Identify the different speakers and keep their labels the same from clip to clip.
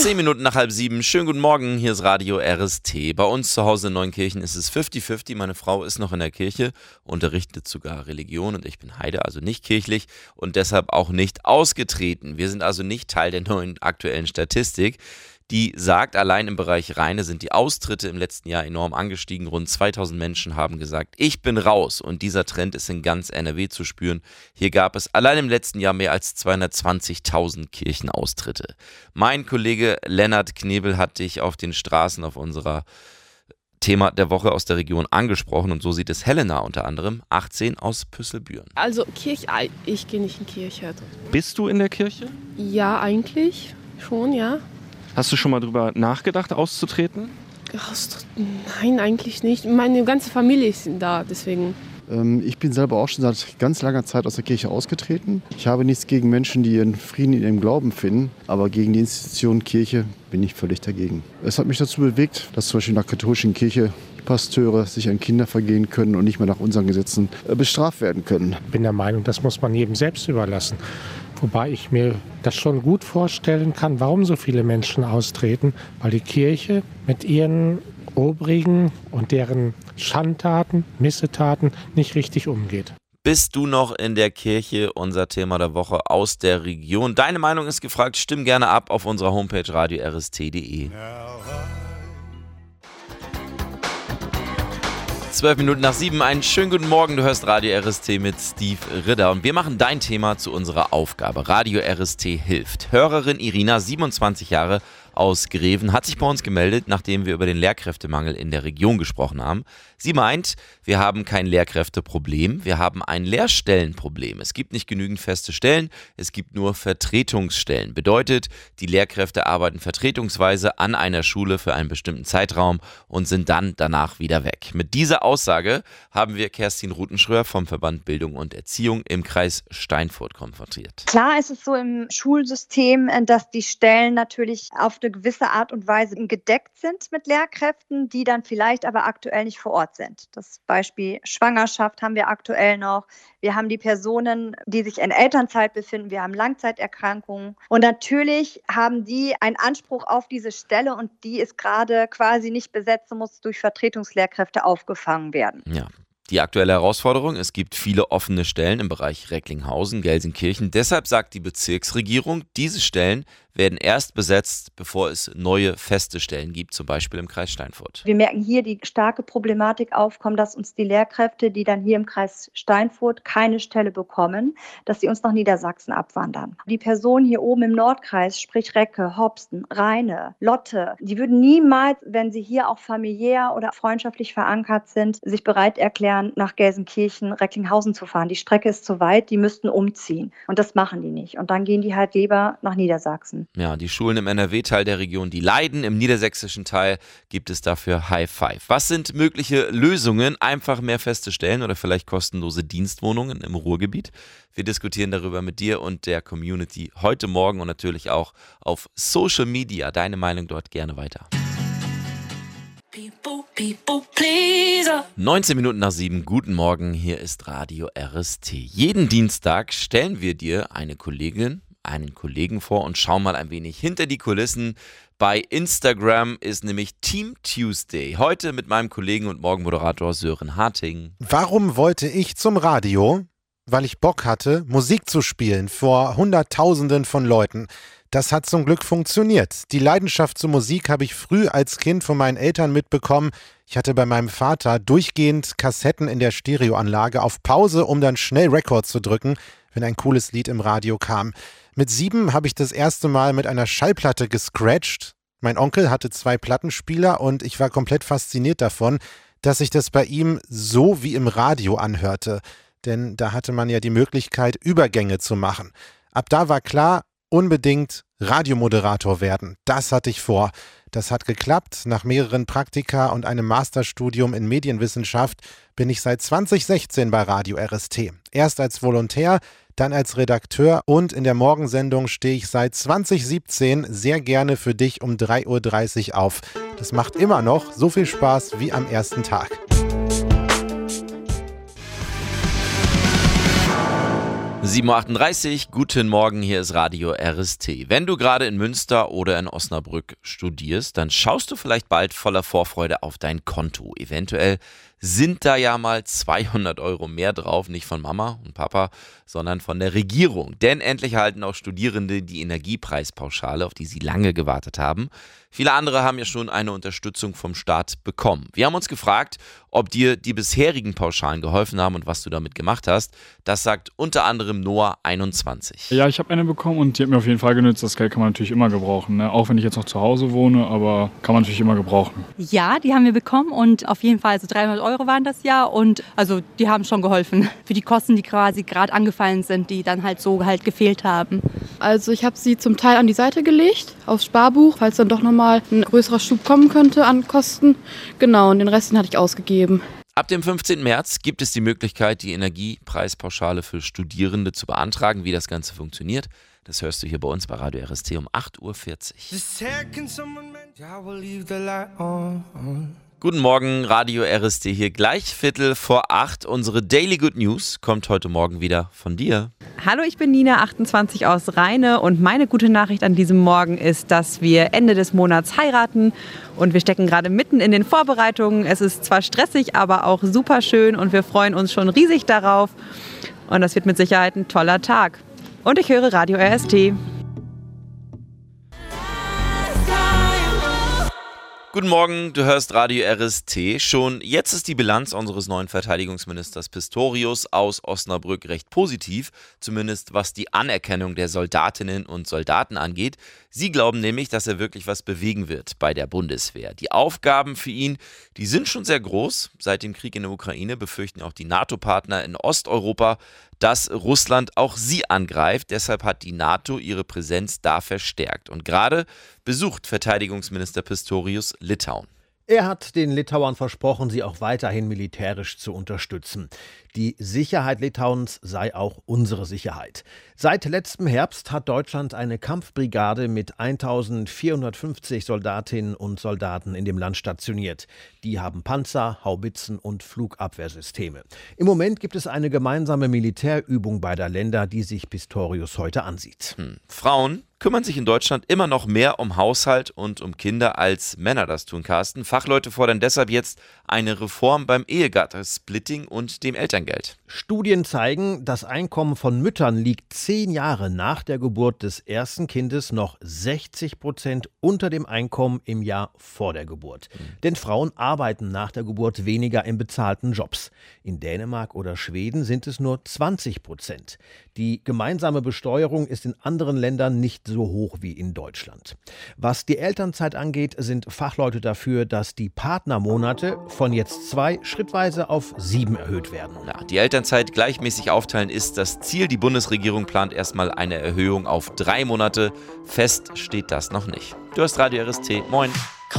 Speaker 1: 10 Minuten nach 6:30. Schönen guten Morgen, hier ist Radio RST. Bei uns zu Hause in Neunkirchen ist es 50-50. Meine Frau ist noch in der Kirche, unterrichtet sogar Religion und ich bin Heide, also nicht kirchlich und deshalb auch nicht ausgetreten. Wir sind also nicht Teil der neuen aktuellen Statistik. Die sagt, allein im Bereich Rheine sind die Austritte im letzten Jahr enorm angestiegen. Rund 2000 Menschen haben gesagt, ich bin raus. Und dieser Trend ist in ganz NRW zu spüren. Hier gab es allein im letzten Jahr mehr als 220.000 Kirchenaustritte. Mein Kollege Lennart Knebel hat dich auf den Straßen auf unserer Thema der Woche aus der Region angesprochen. Und so sieht es Helena unter anderem, 18 aus Püsselbüren.
Speaker 2: Also Kirche, ich gehe nicht in Kirche.
Speaker 3: Bist du in der Kirche?
Speaker 2: Ja, eigentlich schon, ja.
Speaker 3: Hast du schon mal drüber nachgedacht, auszutreten?
Speaker 2: Nein, eigentlich nicht. Meine ganze Familie ist da, deswegen.
Speaker 4: Ich bin selber auch schon seit ganz langer Zeit aus der Kirche ausgetreten. Ich habe nichts gegen Menschen, die ihren Frieden in ihrem Glauben finden, aber gegen die Institution Kirche bin ich völlig dagegen. Es hat mich dazu bewegt, dass zum Beispiel in der katholischen Kirche Pasteure sich an Kinder vergehen können und nicht mehr nach unseren Gesetzen bestraft werden können.
Speaker 5: Ich bin der Meinung, das muss man jedem selbst überlassen. Wobei ich mir das schon gut vorstellen kann, warum so viele Menschen austreten, weil die Kirche mit ihren Obrigen und deren Schandtaten, Missetaten nicht richtig umgeht.
Speaker 1: Bist du noch in der Kirche? Unser Thema der Woche aus der Region. Deine Meinung ist gefragt. Stimm gerne ab auf unserer Homepage radiorst.de. 7:12. Einen schönen guten Morgen. Du hörst Radio RST mit Steve Ridder. Und wir machen dein Thema zu unserer Aufgabe. Radio RST hilft. Hörerin Irina, 27 Jahre, aus Greven, hat sich bei uns gemeldet, nachdem wir über den Lehrkräftemangel in der Region gesprochen haben. Sie meint, wir haben kein Lehrkräfteproblem, wir haben ein Lehrstellenproblem. Es gibt nicht genügend feste Stellen, es gibt nur Vertretungsstellen. Bedeutet, die Lehrkräfte arbeiten vertretungsweise an einer Schule für einen bestimmten Zeitraum und sind dann danach wieder weg. Mit dieser Aussage haben wir Kerstin Rutenschröer vom Verband Bildung und Erziehung im Kreis Steinfurt konfrontiert.
Speaker 6: Klar ist es so im Schulsystem, dass die Stellen natürlich auf eine gewisse Art und Weise gedeckt sind mit Lehrkräften, die dann vielleicht aber aktuell nicht vor Ort sind. Das Beispiel Schwangerschaft haben wir aktuell noch. Wir haben die Personen, die sich in Elternzeit befinden. Wir haben Langzeiterkrankungen. Und natürlich haben die einen Anspruch auf diese Stelle und die ist gerade quasi nicht besetzt und muss durch Vertretungslehrkräfte aufgefangen werden.
Speaker 1: Ja. Die aktuelle Herausforderung, es gibt viele offene Stellen im Bereich Recklinghausen, Gelsenkirchen. Deshalb sagt die Bezirksregierung, diese Stellen werden erst besetzt, bevor es neue feste Stellen gibt, zum Beispiel im Kreis Steinfurt.
Speaker 6: Wir merken hier die starke Problematik aufkommen, dass uns die Lehrkräfte, die dann hier im Kreis Steinfurt keine Stelle bekommen, dass sie uns nach Niedersachsen abwandern. Die Personen hier oben im Nordkreis, sprich Recke, Hopsten, Rheine, Lotte, die würden niemals, wenn sie hier auch familiär oder freundschaftlich verankert sind, sich bereit erklären, nach Gelsenkirchen, Recklinghausen zu fahren. Die Strecke ist zu weit, die müssten umziehen. Und das machen die nicht. Und dann gehen die halt lieber nach Niedersachsen.
Speaker 1: Ja, die Schulen im NRW-Teil der Region, die leiden. Im niedersächsischen Teil gibt es dafür High Five. Was sind mögliche Lösungen? Einfach mehr feste Stellen oder vielleicht kostenlose Dienstwohnungen im Ruhrgebiet? Wir diskutieren darüber mit dir und der Community heute Morgen und natürlich auch auf Social Media. Deine Meinung dort gerne weiter. 7:19. Guten Morgen, hier ist Radio RST. Jeden Dienstag stellen wir dir eine Kollegin, einen Kollegen vor und schauen mal ein wenig hinter die Kulissen. Bei Instagram ist nämlich Team Tuesday. Heute mit meinem Kollegen und Morgenmoderator Sören Harting.
Speaker 7: Warum wollte ich zum Radio? Weil ich Bock hatte, Musik zu spielen vor Hunderttausenden von Leuten. Das hat zum Glück funktioniert. Die Leidenschaft zur Musik habe ich früh als Kind von meinen Eltern mitbekommen. Ich hatte bei meinem Vater durchgehend Kassetten in der Stereoanlage auf Pause, um dann schnell Record zu drücken, wenn ein cooles Lied im Radio kam. Mit 7 habe ich das erste Mal mit einer Schallplatte gescratcht. Mein Onkel hatte 2 Plattenspieler und ich war komplett fasziniert davon, dass sich das bei ihm so wie im Radio anhörte. Denn da hatte man ja die Möglichkeit, Übergänge zu machen. Ab da war klar, unbedingt Radiomoderator werden. Das hatte ich vor. Das hat geklappt. Nach mehreren Praktika und einem Masterstudium in Medienwissenschaft bin ich seit 2016 bei Radio RST. Erst als Volontär, dann als Redakteur und in der Morgensendung stehe ich seit 2017 sehr gerne für dich um 3:30 Uhr auf. Das macht immer noch so viel Spaß wie am ersten Tag.
Speaker 1: 7.38 Uhr, guten Morgen, hier ist Radio RST. Wenn du gerade in Münster oder in Osnabrück studierst, dann schaust du vielleicht bald voller Vorfreude auf dein Konto. Eventuell sind da ja mal 200 € mehr drauf, nicht von Mama und Papa, sondern von der Regierung. Denn endlich erhalten auch Studierende die Energiepreispauschale, auf die sie lange gewartet haben. Viele andere haben ja schon eine Unterstützung vom Staat bekommen. Wir haben uns gefragt, ob dir die bisherigen Pauschalen geholfen haben und was du damit gemacht hast. Das sagt unter anderem Noah 21.
Speaker 8: Ja, ich habe eine bekommen und die hat mir auf jeden Fall genützt. Das Geld kann man natürlich immer gebrauchen, ne? Auch wenn ich jetzt noch zu Hause wohne, aber kann man natürlich immer gebrauchen.
Speaker 9: Ja, die haben wir bekommen und auf jeden Fall, also 300 € waren das ja und also die haben schon geholfen für die Kosten, die quasi gerade angefallen sind, die dann halt so halt gefehlt haben.
Speaker 2: Also ich habe sie zum Teil an die Seite gelegt, aufs Sparbuch, falls dann doch nochmal ein größerer Schub kommen könnte an Kosten. Genau, und den Rest hatte ich ausgegeben.
Speaker 1: Ab dem 15. März gibt es die Möglichkeit, die Energiepreispauschale für Studierende zu beantragen. Wie das Ganze funktioniert, das hörst du hier bei uns bei Radio RST um 8.40 Uhr. Guten Morgen, Radio RST hier, gleich 7:45. Unsere Daily Good News kommt heute Morgen wieder von dir.
Speaker 10: Hallo, ich bin Nina, 28 aus Rheine und meine gute Nachricht an diesem Morgen ist, dass wir Ende des Monats heiraten und wir stecken gerade mitten in den Vorbereitungen. Es ist zwar stressig, aber auch super schön und wir freuen uns schon riesig darauf und das wird mit Sicherheit ein toller Tag. Und ich höre Radio RST.
Speaker 1: Guten Morgen, du hörst Radio RST. Schon jetzt ist die Bilanz unseres neuen Verteidigungsministers Pistorius aus Osnabrück recht positiv, zumindest was die Anerkennung der Soldatinnen und Soldaten angeht. Sie glauben nämlich, dass er wirklich was bewegen wird bei der Bundeswehr. Die Aufgaben für ihn, die sind schon sehr groß. Seit dem Krieg in der Ukraine befürchten auch die NATO-Partner in Osteuropa, dass Russland auch sie angreift. Deshalb hat die NATO ihre Präsenz da verstärkt. Und gerade besucht Verteidigungsminister Pistorius Litauen.
Speaker 11: Er hat den Litauern versprochen, sie auch weiterhin militärisch zu unterstützen. Die Sicherheit Litauens sei auch unsere Sicherheit. Seit letztem Herbst hat Deutschland eine Kampfbrigade mit 1450 Soldatinnen und Soldaten in dem Land stationiert. Die haben Panzer, Haubitzen und Flugabwehrsysteme. Im Moment gibt es eine gemeinsame Militärübung beider Länder, die sich Pistorius heute ansieht.
Speaker 1: Frauen kümmern sich in Deutschland immer noch mehr um Haushalt und um Kinder, als Männer das tun, Carsten. Fachleute fordern deshalb jetzt eine Reform beim Ehegattensplitting und dem Elterngeld.
Speaker 11: Studien zeigen, das Einkommen von Müttern liegt 10 Jahre nach der Geburt des ersten Kindes noch 60% unter dem Einkommen im Jahr vor der Geburt. Denn Frauen arbeiten nach der Geburt weniger in bezahlten Jobs. In Dänemark oder Schweden sind es nur 20%. Die gemeinsame Besteuerung ist in anderen Ländern nicht so hoch wie in Deutschland. Was die Elternzeit angeht, sind Fachleute dafür, dass die Partnermonate von jetzt 2 schrittweise auf 7 erhöht werden.
Speaker 1: Ja, die Elternzeit gleichmäßig aufteilen ist das Ziel. Die Bundesregierung plant erstmal eine Erhöhung auf 3 Monate. Fest steht das noch nicht. Du hast Radio RST. Moin.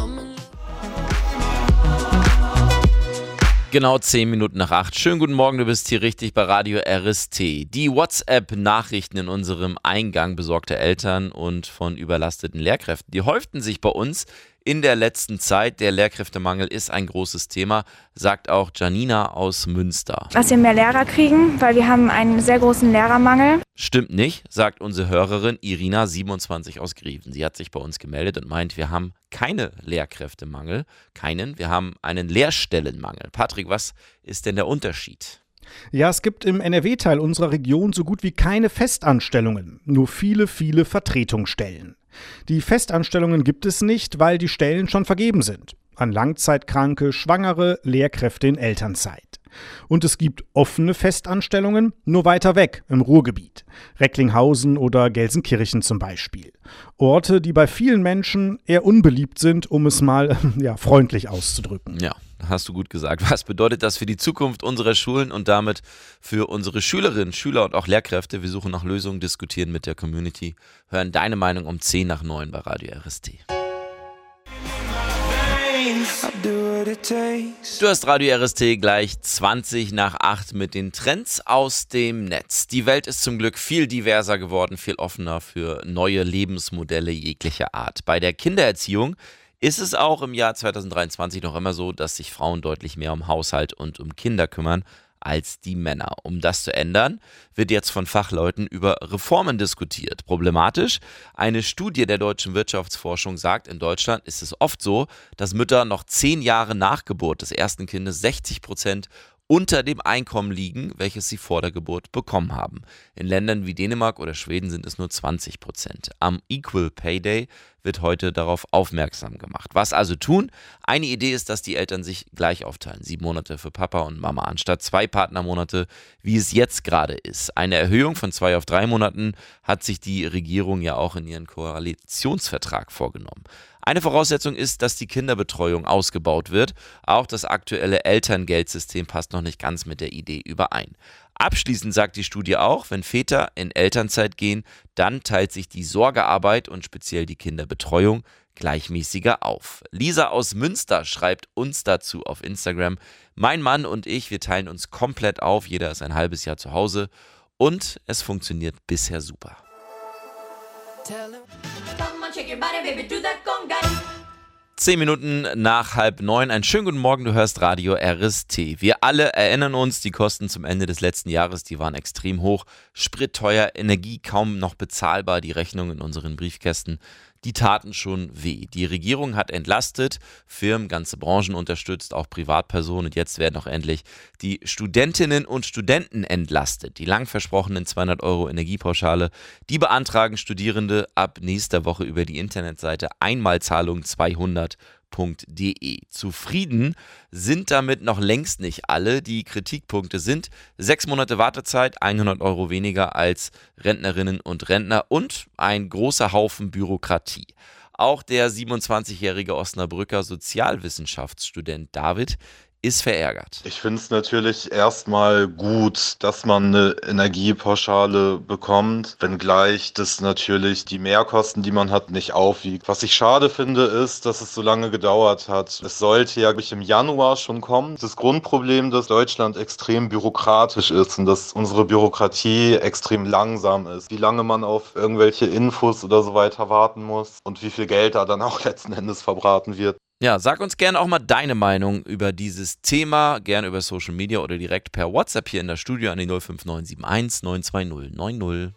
Speaker 1: Genau 10 Minuten nach 8. Schönen guten Morgen, du bist hier richtig bei Radio RST. Die WhatsApp-Nachrichten in unserem Eingang besorgter Eltern und von überlasteten Lehrkräften, die häuften sich bei uns in der letzten Zeit. Der Lehrkräftemangel ist ein großes Thema, sagt auch Janina aus Münster.
Speaker 12: Dass wir mehr Lehrer kriegen, weil wir haben einen sehr großen Lehrermangel.
Speaker 1: Stimmt nicht, sagt unsere Hörerin Irina, 27 aus Grieven. Sie hat sich bei uns gemeldet und meint, wir haben keine Lehrkräftemangel, wir haben einen Lehrstellenmangel. Patrick, was ist denn der Unterschied?
Speaker 13: Ja, es gibt im NRW-Teil unserer Region so gut wie keine Festanstellungen, nur viele Vertretungsstellen. Die Festanstellungen gibt es nicht, weil die Stellen schon vergeben sind. An Langzeitkranke, Schwangere, Lehrkräfte in Elternzeit. Und es gibt offene Festanstellungen, nur weiter weg im Ruhrgebiet. Recklinghausen oder Gelsenkirchen zum Beispiel. Orte, die bei vielen Menschen eher unbeliebt sind, um es mal freundlich auszudrücken.
Speaker 1: Ja, hast du gut gesagt. Was bedeutet das für die Zukunft unserer Schulen und damit für unsere Schülerinnen, Schüler und auch Lehrkräfte? Wir suchen nach Lösungen, diskutieren mit der Community. Hören deine Meinung um 10 nach 9 bei Radio RST. Du hast Radio RST gleich 20 nach 8 mit den Trends aus dem Netz. Die Welt ist zum Glück viel diverser geworden, viel offener für neue Lebensmodelle jeglicher Art. Bei der Kindererziehung ist es auch im Jahr 2023 noch immer so, dass sich Frauen deutlich mehr um Haushalt und um Kinder kümmern als die Männer. Um das zu ändern, wird jetzt von Fachleuten über Reformen diskutiert. Problematisch: eine Studie der Deutschen Wirtschaftsforschung sagt, in Deutschland ist es oft so, dass Mütter noch 10 Jahre nach Geburt des ersten Kindes 60% unter dem Einkommen liegen, welches sie vor der Geburt bekommen haben. In Ländern wie Dänemark oder Schweden sind es nur 20%. Am Equal Pay Day wird heute darauf aufmerksam gemacht. Was also tun? Eine Idee ist, dass die Eltern sich gleich aufteilen. 7 Monate für Papa und Mama anstatt 2 Partnermonate, wie es jetzt gerade ist. Eine Erhöhung von 2 auf 3 Monaten hat sich die Regierung ja auch in ihren Koalitionsvertrag vorgenommen. Eine Voraussetzung ist, dass die Kinderbetreuung ausgebaut wird. Auch das aktuelle Elterngeldsystem passt noch nicht ganz mit der Idee überein. Abschließend sagt die Studie auch, wenn Väter in Elternzeit gehen, dann teilt sich die Sorgearbeit und speziell die Kinderbetreuung gleichmäßiger auf. Lisa aus Münster schreibt uns dazu auf Instagram: Mein Mann und ich, wir teilen uns komplett auf, jeder ist ein halbes Jahr zu Hause und es funktioniert bisher super. 10 Minuten nach 8:30. Einen schönen guten Morgen, du hörst Radio RST. Wir alle erinnern uns, die Kosten zum Ende des letzten Jahres, die waren extrem hoch. Sprit teuer, Energie kaum noch bezahlbar, die Rechnungen in unseren Briefkästen, die taten schon weh. Die Regierung hat entlastet, Firmen, ganze Branchen unterstützt, auch Privatpersonen, und jetzt werden auch endlich die Studentinnen und Studenten entlastet. Die lang versprochenen 200 € Energiepauschale, die beantragen Studierende ab nächster Woche über die Internetseite Einmalzahlung 200.de. Zufrieden sind damit noch längst nicht alle. Die Kritikpunkte sind 6 Monate Wartezeit, 100 € weniger als Rentnerinnen und Rentner und ein großer Haufen Bürokratie. Auch der 27-jährige Osnabrücker Sozialwissenschaftsstudent David ist verärgert.
Speaker 14: Ich finde es natürlich erstmal gut, dass man eine Energiepauschale bekommt, wenngleich das natürlich die Mehrkosten, die man hat, nicht aufwiegt. Was ich schade finde, ist, dass es so lange gedauert hat. Es sollte ja im Januar schon kommen. Das Grundproblem, dass Deutschland extrem bürokratisch ist und dass unsere Bürokratie extrem langsam ist. Wie lange man auf irgendwelche Infos oder so weiter warten muss und wie viel Geld da dann auch letzten Endes verbraten wird.
Speaker 1: Ja, sag uns gerne auch mal deine Meinung über dieses Thema, gerne über Social Media oder direkt per WhatsApp hier in der Studio an die 05971 920 90.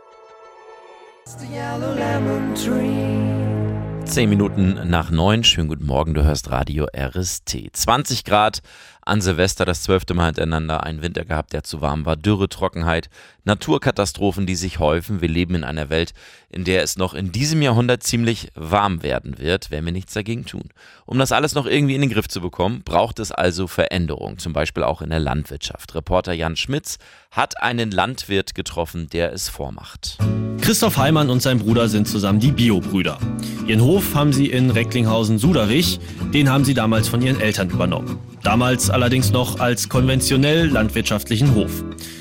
Speaker 1: 10 Minuten nach 9, schönen guten Morgen, du hörst Radio RST. 20 Grad an Silvester, das 12. Mal hintereinander, ein Winter gehabt, der zu warm war, Dürre, Trockenheit, Naturkatastrophen, die sich häufen. Wir leben in einer Welt, in der es noch in diesem Jahrhundert ziemlich warm werden wird, wenn wir nichts dagegen tun. Um das alles noch irgendwie in den Griff zu bekommen, braucht es also Veränderung, zum Beispiel auch in der Landwirtschaft. Reporter Jan Schmitz hat einen Landwirt getroffen, der es vormacht.
Speaker 15: Christoph Heimann und sein Bruder sind zusammen die Bio-Brüder. Ihren Hof haben sie in Recklinghausen-Suderich, den haben sie damals von ihren Eltern übernommen. Damals allerdings noch als konventionell landwirtschaftlichen Hof.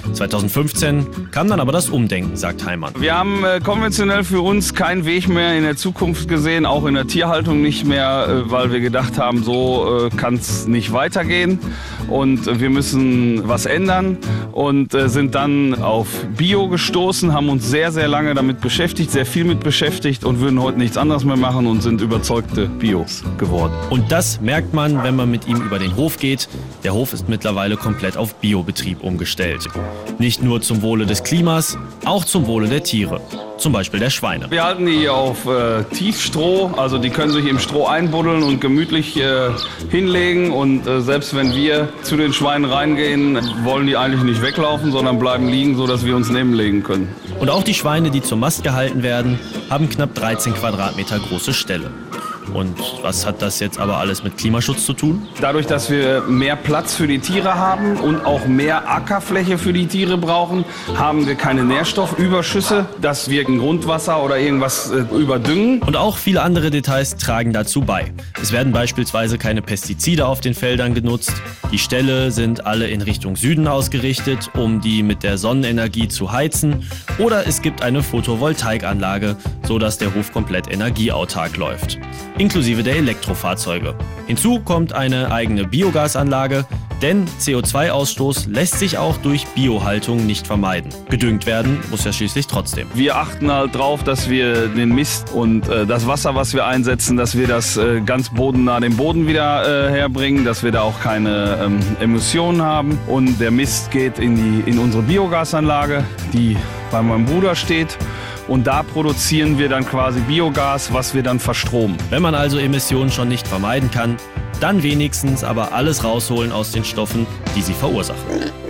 Speaker 15: 2015 kam dann aber das Umdenken, sagt Heimann.
Speaker 16: Wir haben konventionell für uns keinen Weg mehr in der Zukunft gesehen, auch in der Tierhaltung nicht mehr, weil wir gedacht haben, so kann es nicht weitergehen und wir müssen was ändern und sind dann auf Bio gestoßen, haben uns sehr, sehr lange damit beschäftigt, sehr viel mit beschäftigt und würden heute nichts anderes mehr machen und sind überzeugte Bios geworden.
Speaker 15: Und das merkt man, wenn man mit ihm über den Hof geht. Der Hof ist mittlerweile komplett auf Biobetrieb umgestellt. Nicht nur zum Wohle des Klimas, auch zum Wohle der Tiere. Zum Beispiel der Schweine.
Speaker 16: Wir halten die auf Tiefstroh, also die können sich im Stroh einbuddeln und gemütlich hinlegen. Und selbst wenn wir zu den Schweinen reingehen, wollen die eigentlich nicht weglaufen, sondern bleiben liegen, sodass wir uns nebenlegen können.
Speaker 15: Und auch die Schweine, die zur Mast gehalten werden, haben knapp 13 Quadratmeter große Ställe. Und was hat das jetzt aber alles mit Klimaschutz zu tun?
Speaker 16: Dadurch, dass wir mehr Platz für die Tiere haben und auch mehr Ackerfläche für die Tiere brauchen, haben wir keine Nährstoffüberschüsse, dass wir ein Grundwasser oder irgendwas überdüngen.
Speaker 15: Und auch viele andere Details tragen dazu bei. Es werden beispielsweise keine Pestizide auf den Feldern genutzt. Die Ställe sind alle in Richtung Süden ausgerichtet, um die mit der Sonnenenergie zu heizen. Oder es gibt eine Photovoltaikanlage, sodass der Hof komplett energieautark läuft. Inklusive der Elektrofahrzeuge. Hinzu kommt eine eigene Biogasanlage, Denn CO2-Ausstoß lässt sich auch durch Biohaltung nicht vermeiden. Gedüngt werden muss ja schließlich trotzdem.
Speaker 16: Wir achten halt drauf, dass wir den Mist und das Wasser, was wir einsetzen, dass wir das ganz bodennah dem Boden wieder herbringen, dass wir da auch keine Emissionen haben. Und der Mist geht in unsere Biogasanlage, die bei meinem Bruder steht. Und da produzieren wir dann quasi Biogas, was wir dann verstromen.
Speaker 15: Wenn man also Emissionen schon nicht vermeiden kann, dann wenigstens aber alles rausholen aus den Stoffen, die sie verursachen.